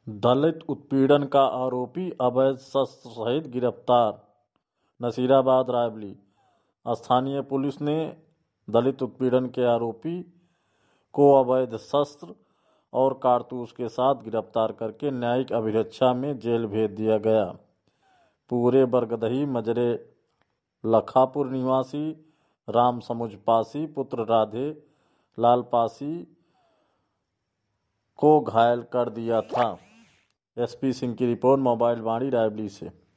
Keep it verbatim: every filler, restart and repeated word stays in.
दलित उत्पीड़न का आरोपी अवैध शस्त्र सहित गिरफ्तार। नसीराबाद रायबली। स्थानीय पुलिस ने दलित उत्पीड़न के आरोपी को अवैध शस्त्र और कारतूस के साथ गिरफ्तार करके न्यायिक अभिरक्षा में जेल भेज दिया गया। पूरे बरगदही मजरे लखापुर निवासी राम समुझ पासी पुत्र राधे लाल पासी को घायल कर दिया था। एसपी सिंह की रिपोर्ट, मोबाइल वाणी रायबली से।